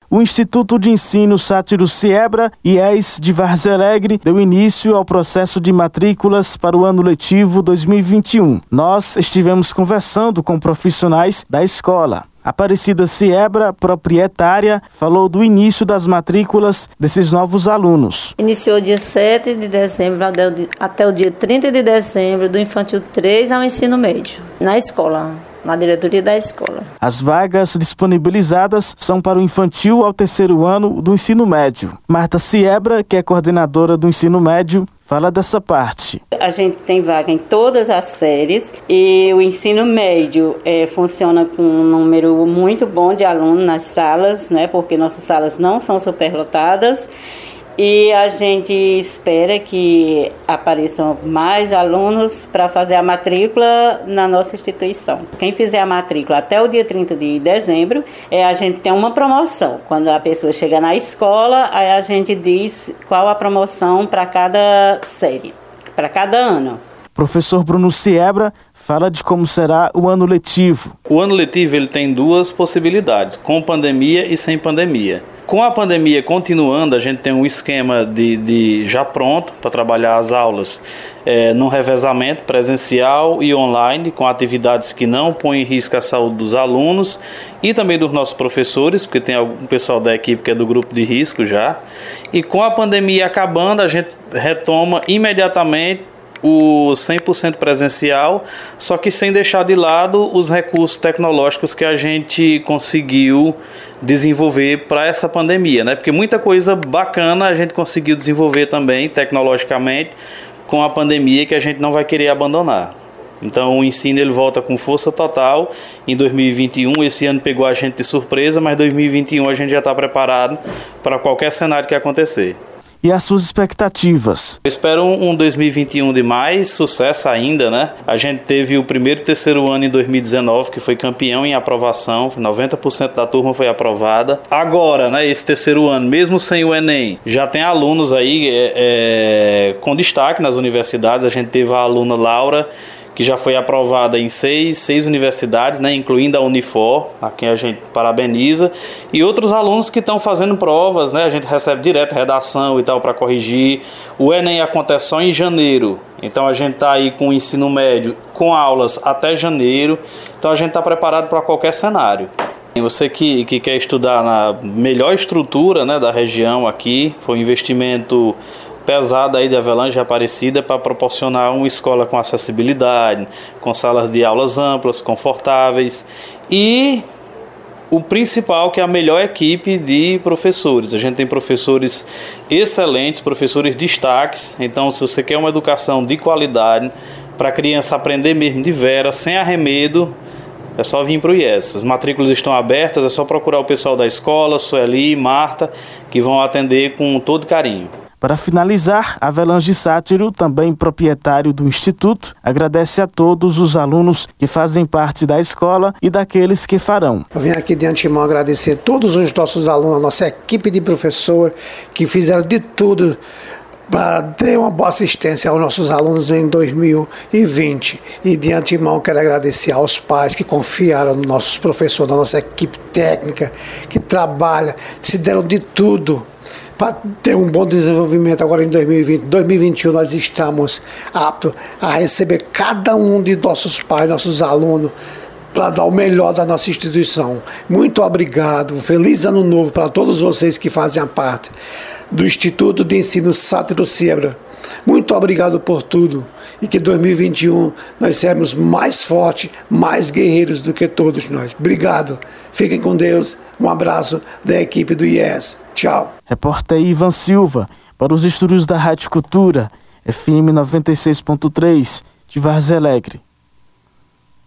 o Instituto de Ensino Sátiro Siebra, IES de Várzea Alegre, deu início ao processo de matrículas para o ano letivo 2021. Nós estivemos conversando com profissionais da escola. Aparecida Siebra, proprietária, falou do início das matrículas desses novos alunos. Iniciou dia 7 de dezembro até o dia 30 de dezembro, do infantil 3 ao ensino médio, na escola, na diretoria da escola. As vagas disponibilizadas são para o infantil ao 3º ano do ensino médio. Marta Siebra, que é coordenadora do ensino médio, fala dessa parte. A gente tem vaga em todas as séries e o ensino médio funciona com um número muito bom de alunos nas salas, né? Porque nossas salas não são superlotadas. E a gente espera que apareçam mais alunos para fazer a matrícula na nossa instituição. Quem fizer a matrícula até o dia 30 de dezembro, a gente tem uma promoção. Quando a pessoa chega na escola, aí a gente diz qual a promoção para cada série, para cada ano. Professor Bruno Siebra fala de como será o ano letivo. O ano letivo ele tem duas possibilidades, com pandemia e sem pandemia. Com a pandemia continuando, a gente tem um esquema de já pronto para trabalhar as aulas no revezamento presencial e online, com atividades que não põem em risco a saúde dos alunos e também dos nossos professores, porque tem algum pessoal da equipe que é do grupo de risco já. E com a pandemia acabando, a gente retoma imediatamente o 100% presencial, só que sem deixar de lado os recursos tecnológicos que a gente conseguiu desenvolver para essa pandemia, né? Porque muita coisa bacana a gente conseguiu desenvolver também tecnologicamente com a pandemia que a gente não vai querer abandonar. Então o ensino ele volta com força total em 2021, esse ano pegou a gente de surpresa, mas 2021 a gente já está preparado para qualquer cenário que acontecer. E as suas expectativas? Eu espero um 2021 de mais sucesso ainda, né? A gente teve o primeiro e terceiro ano em 2019, que foi campeão em aprovação, 90% da turma foi aprovada. Agora, né, esse terceiro ano, mesmo sem o Enem, já tem alunos aí com destaque nas universidades. A gente teve a aluna Laura, que já foi aprovada em seis universidades, né, incluindo a Unifor, a quem a gente parabeniza, e outros alunos que estão fazendo provas, né, a gente recebe direto redação e tal para corrigir. O Enem acontece só em janeiro, então a gente está aí com o ensino médio com aulas até janeiro, então a gente está preparado para qualquer cenário. Você que quer estudar na melhor estrutura, né, da região aqui, foi um investimento pesada aí de Avelange e Aparecida para proporcionar uma escola com acessibilidade, com salas de aulas amplas, confortáveis e o principal que é a melhor equipe de professores. A gente tem professores excelentes, professores destaques, então se você quer uma educação de qualidade para a criança aprender mesmo de vera, sem arremedo, é só vir para o IES. As matrículas estão abertas, é só procurar o pessoal da escola, Sueli, Marta, que vão atender com todo carinho. Para finalizar, Avelange Sátiro, também proprietário do Instituto, agradece a todos os alunos que fazem parte da escola e daqueles que farão. Eu venho aqui de antemão agradecer a todos os nossos alunos, a nossa equipe de professor, que fizeram de tudo para ter uma boa assistência aos nossos alunos em 2020. E de antemão quero agradecer aos pais que confiaram nos nossos professores, na nossa equipe técnica, que trabalha, se deram de tudo para ter um bom desenvolvimento agora em 2020. 2021 nós estamos aptos a receber cada um de nossos pais, nossos alunos, para dar o melhor da nossa instituição. Muito obrigado, um feliz ano novo para todos vocês que fazem a parte do Instituto de Ensino Sátiro Siebra. Muito obrigado por tudo e que 2021 nós seremos mais fortes, mais guerreiros do que todos nós. Obrigado, fiquem com Deus, um abraço da equipe do IES. Tchau. Repórter Ivan Silva, para os estúdios da Rádio Cultura, FM 96.3, de Várzea Alegre.